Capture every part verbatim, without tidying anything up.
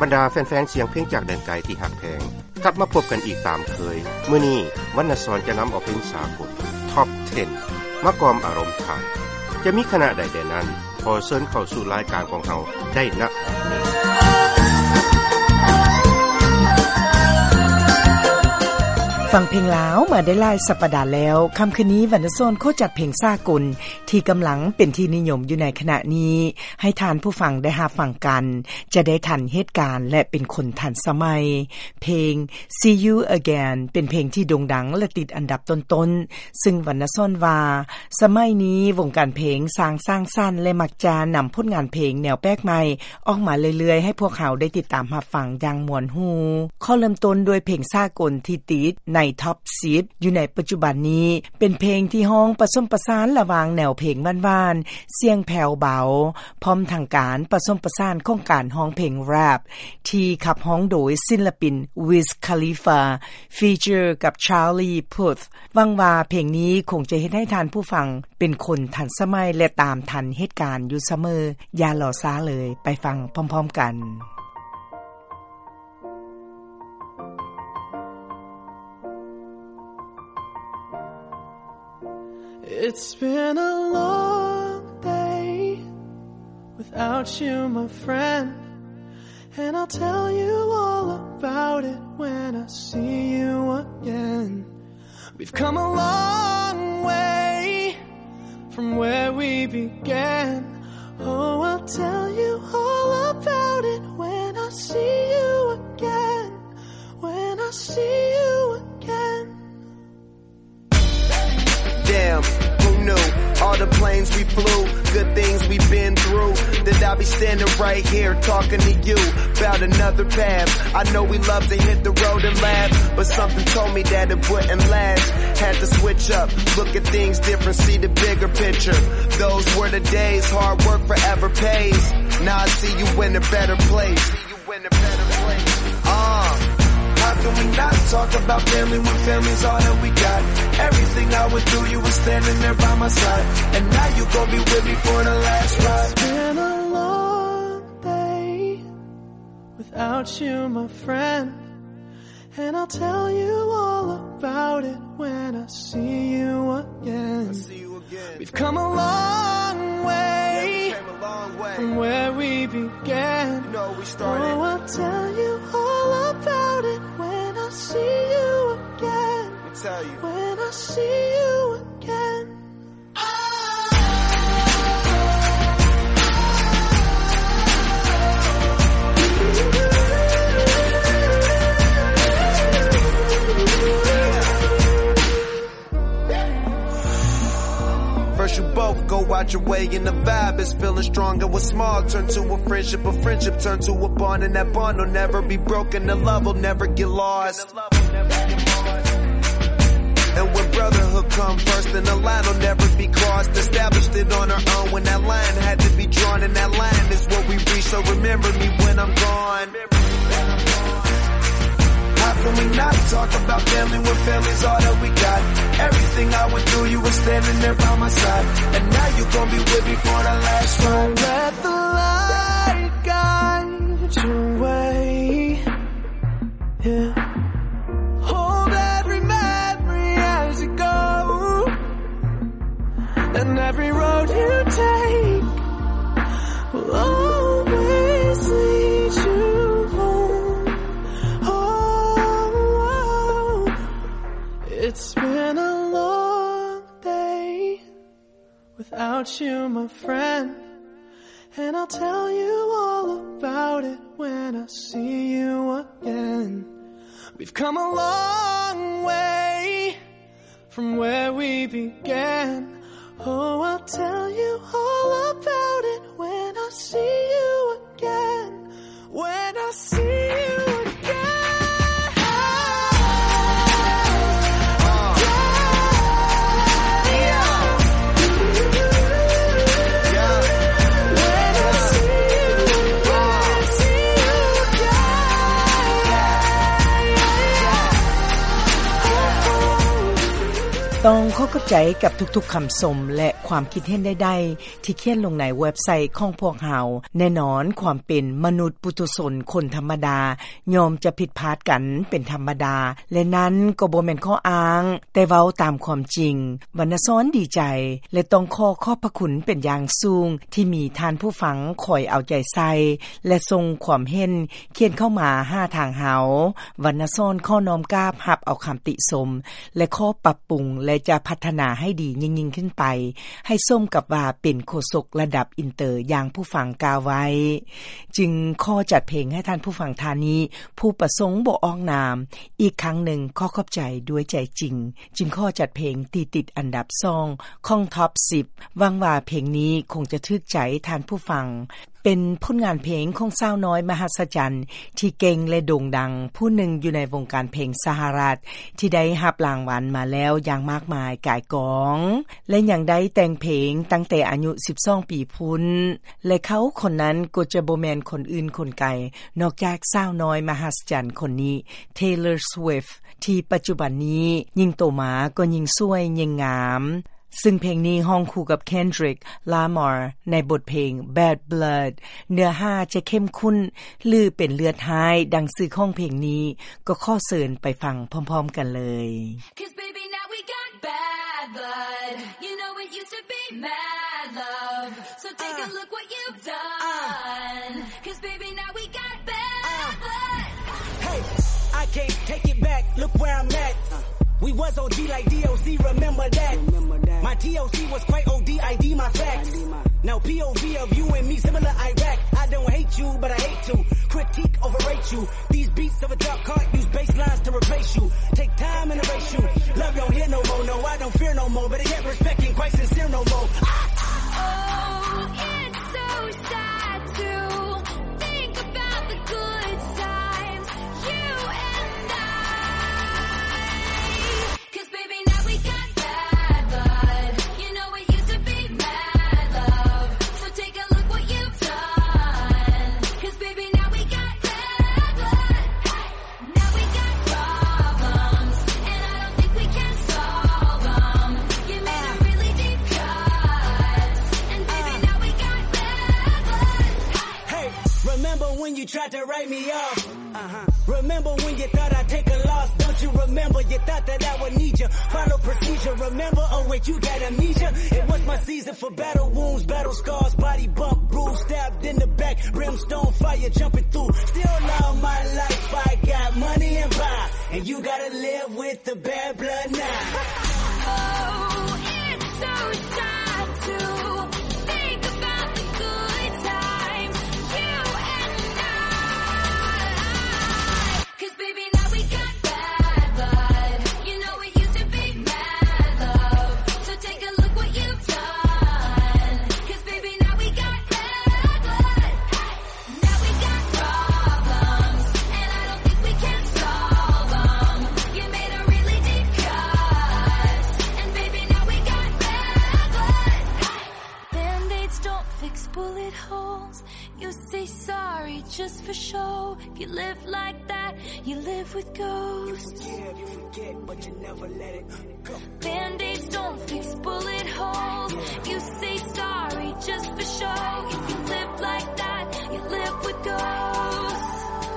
รรดาแฟนๆเสียงเพลงจากแดนไกลที่หักแพงกลับมาพบกันอีกตามเคยมื้อนี้วรรณสรจะนําเอาเพลงสากล Top สิบ มากอมอารมณ์ไทยจะมีคณะใดแดนั้นขอเชิญเข้าสู่รายการของเฮาได้ณนี้ฟังเพลงลาวมาได้หลายสัปดาห์แล้วค่ำคืนนี้วรรณสรโคจัดเพลงสากลที่กำลังเป็นที่นิยมอยู่ในขณะนี้ให้ทานผู้ฟังได้หาฟังกันจะได้ทันเหตุการณ์และเป็นคนทันสมัยเพลง See You Again เป็นเพลงที่โด่งดังและติดอันดับต้นๆซึ่งวรรณสรว่าสมัยนี้วงการเพลงสร้างสร้างสรรค์และมักจะนําผลงานเพลงแนวแปลกใหม่ออกมาเรื่อยๆให้พวกเขาได้ติดตามรับฟังอย่างม่วนหูข้อเริ่มต้นด้วยเพลงสากลที่ติดในท็อปสิบอยู่ในปัจจุบันนี้เป็นเพลงที่ฮ้องผสมประสานระหว่างแนวเพลงหวานๆเสียงแผ่วเบาพร้อมทางการผสมประสานของการฮ้องเพลงแรปที่ขับฮ้องโดยศิลปิน Wiz Khalifa ฟีเจอร์กับ Charlie Puth หวังว่าเพลงนี้คงจะเฮ็ดให้ท่านผู้ฟังเป็นคนทันสมัยและตามทันเหตุการณ์อยู่เสมออย่ารอช้าเลยไปฟังพร้อมๆกัน It's been a long day without you, my friend, and I'll tell you all about it when I see you again. We've come a long way from where we began. Oh, I'll tell you all about it when I see you again, when I see you again.Who knew all the planes we flew, good things we've been through, that I'll be standing right here talking to you about another path. I know we love to hit the road and laugh, but something told me that it wouldn't last. Had to switch up, look at things different, see the bigger picture. Those were the days, hard work forever pays. Now I see you in a better place. See you in a better place. Uh.How can we not talk about family when family's all that we got? Everything I went through, you were standing there by my side. And now you gon' be with me for the last ride. It's been a long day without you, my friend. And I'll tell you all about it when I see you again. I see you again. We've come a long way, yeah, we came a long way from where we began. You know we started. Oh, I'll tell you all about it.When I see you again, I'll tell you. When I see you again. First you both go out your way and the vibe is feeling strong and what's small turn to a friendship, a friendship turn to a bond and that bond will never be broken, the love will never get lost. And when brotherhood come first then the line will never be crossed, established it on our own when that line had to be drawn and that line is what we reach, so remember me when I'm gone.How can we not talk about family when family's all that we got? Everything I went through, you were standing there by my side. And now you gon' be with me for the last ride. So let the light guide your way. Yeah. Hold every memory as you go. And every road you take will always lead you.It's been a long day without you, my friend. And I'll tell you all about it when I see you again. We've come a long way from where we began. Oh, I'll tell you all about it when I see you again. When I see you again.When ต้องขอขอบใจกับทุกๆคำชมและความคิดเห็นใดๆที่เขียนลงในเว็บไซต์ของพวกเราแน่นอนความเป็นมนุษย์ปุถุชนคนธรรมดายอมจะผิดพลาดกันเป็นธรรมดาและนั้นก็บ่แม่นข้ออ้างแต่เว้าตามความจริงวรรณซ้อนดีใจและต้องขอขอบพระคุณเป็นอย่างสูงที่มีท่านผู้ฟังคอยเอาใจใส่และทรงความเห็นเขียนเข้ามาหาทางเฮาวรรณซ้อนขอน้อมกราบรับเอาคำติชมและขอปรับปรุงและจะพัฒนาให้ดียิ่งๆขึ้นไปให้ส้มกับว่าเป็นโฆษกระดับอินเตอร์อย่างผู้ฟังกล่าวไว้จึงขอจัดเพลงให้ท่านผู้ฟังทานี้ผู้ประสงค์บ่ออกนามอีกครั้งหนึ่งขอขอบใจด้วยใจจริงจึงขอจัดเพลงตีติดอันดับสองของท็อปสิบหวังว่าเพลงนี้คงจะทึกใจท่านผู้ฟังเป็นผลงานเพลงของสาวน้อยมหัศจรรย์ที่เก่งและโด่งดังผู้หนึ่งอยู่ในวงการเพลงสหรัฐที่ได้รับรางวัลมาแล้วอย่างมากมายก่ายกองและยังได้แต่งเพลงตั้งแต่อายุสิบสองปีพุ้นและเขาคนนั้นก็จะบ่แม่นคนอื่นคนไกลนอกจากสาวน้อยมหัศจรรย์คนนี้ Taylor Swift ที่ปัจจุบันนี้ยิ่งโตมาก็ยิ่งสวยยิ่งงามซึ่งเพลงนี้ห้องคู่กับ Kendrick Lamar ในบทเพลง Bad Blood เนื้อหาจะเข้มข้นหรือเป็นเลือดหายดังชื่อของเพลงนี้ก็ขอเชิญไปฟังพร้อมๆกันเลย 'Cause baby now we got bad blood you know it used to be mad love so take uh, a look what you've done uh, 'cause baby now we got bad uh, blood hey I can't take it back look where I'm at we was O D like D O C remember that my T O C was quite O D I D my facts now P O V of you and me similar Iraq I don't hate you but I hate to critique overrate you these beats of a dark heart use bass lines to replace you take time and erase you love don't hear no more no I don't fear no more but I get respect ain't quite sincere no more oh it's so sad to think about the good times you and I 'cause baby now we got bad blood you know it used to be mad love so take a look what you've done 'cause baby now we got bad blood now we got problems and I don't think we can solve them you made a really deep cut and baby now we got bad blood hey remember when you tried to write me off uh-huh remember when you thought I'd take a loss don't you remember you thought that I would need you follow procedure remember oh wait you got amnesia it was my season for battle wounds battle scars body bump bruise stabbed in the back brimstone fire jumping through still love my life I got money and power and you gotta live with the bad blood now oh it's so sad to think about the good times you and I 'cause baby now we got bad blood you know it used to be mad love so take a look what you've done 'cause baby now we got bad blood now we got problems and I don't think we can solve them you made a really deep cut and baby now we got bad blood Band-aids don't fix bullet holes you say sorry just for show if you live like that you live with ghosts yeah you forget but you never let it go Band-aids don't fix bullet holes you say sorry just for show if you live like that you live with ghosts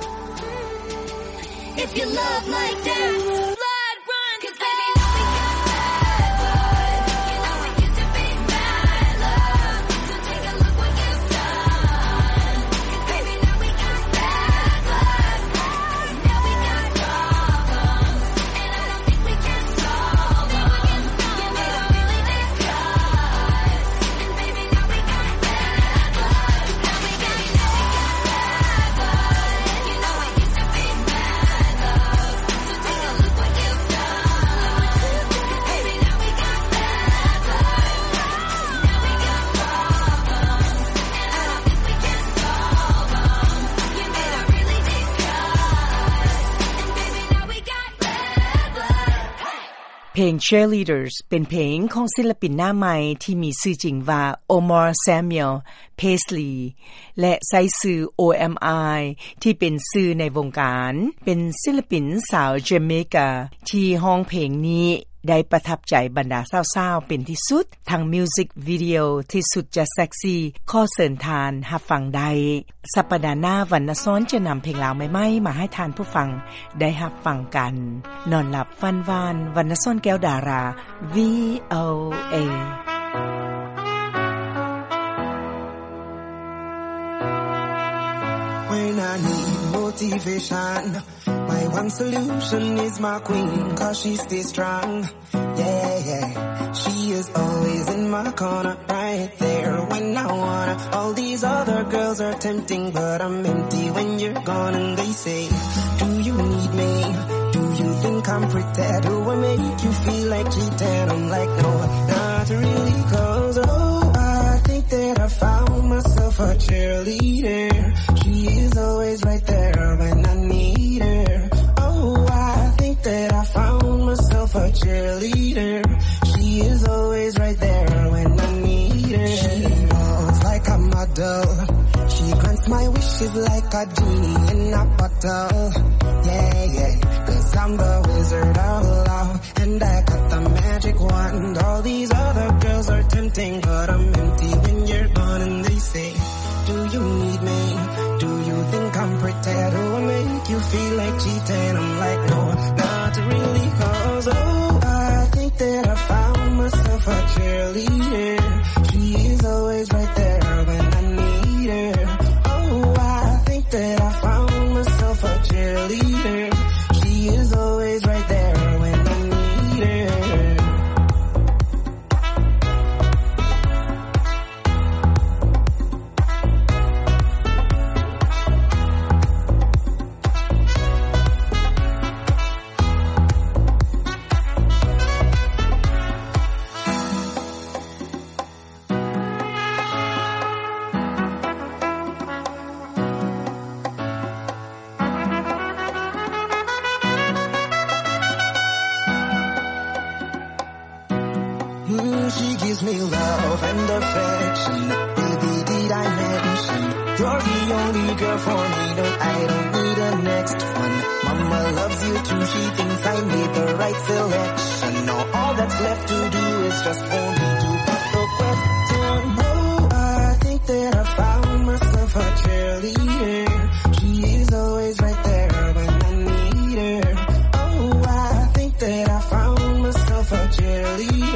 if you love like that blood run 'cause baby now we got bad blood you know it used to be mad love so take a look what you've done 'cause baby now we got bad blood now we got problems and I don't think we can solve them you made a really deep cut and baby now we got bad blood now we got bad blood you know it used to be mad love so take a look what you've done 'cause baby now we got bad blood now we got problems and I don't think we can solve them you made a really deep cut and baby now we got bad blood เพลง Cheerleaders เป็นเพลงของศิลปินหน้าใหม่ที่มีชื่อจริงว่า Omar Samuel Paisley และใช้ชื่อ โอ เอ็ม ไอ ที่เป็นชื่อในวงการเป็นศิลปินสาวเจเมกาที่ร้องเพลงนี้ได้ประทับใจบรรดาสาวๆเป็นที่สุดทั้งมิวสิกวิดีโอที่สุดจะเซ็กซี่ขอเชิญทานรับฟังได้สัปดาห์หน้าวรรณซ้อนจะนำเพลงลาวใหม่ๆมาให้ทานผู้ฟังได้รับฟังกันนอนหลับฝันหวานวรรณซ้อนแก้วดารา วี โอ เอ When I need motivation, my one solution is my queen, cause she stays strong. Yeah, yeah. She is always in my corner, right there when I wanna. All these other girls are tempting, but I'm empty when you're gone. And they say, do you need me? Do you think I'm pretty? Do I make you feel like cheating? I'm like, no, not really, cause oh, I think that I found myself a cheerleader. She is always right there when I need her. Oh, I think that I found myself a cheerleader. She is always right there when I need her. She walks like a model. She grants my wishes like a genie in a bottle. Yeah, yeah, cause I'm the wizard of love, and I got the magic wand. All these other girls are tempting, but I'm empty when you're gone. And they say, do you need me? Do you think I'm pretty? Do I make you feel like cheating? I'm like, no, not really, cause oh, I think that I found myself a cheerleader. She is always right there when I need her. Oh, I think that I found myself a cheerleader. She is always right there when I need her. Mm, she gives me love and affection. Baby, did I mention you're the only girl for me? No, I don't need a next one. Mama loves you too. She thinks I made the right selection. Now all that's left to do is just for me to put the question. Oh, I think that I found myself a cheerleader. She is always right there when I need her. Oh, I think that I found myself a cheerleader.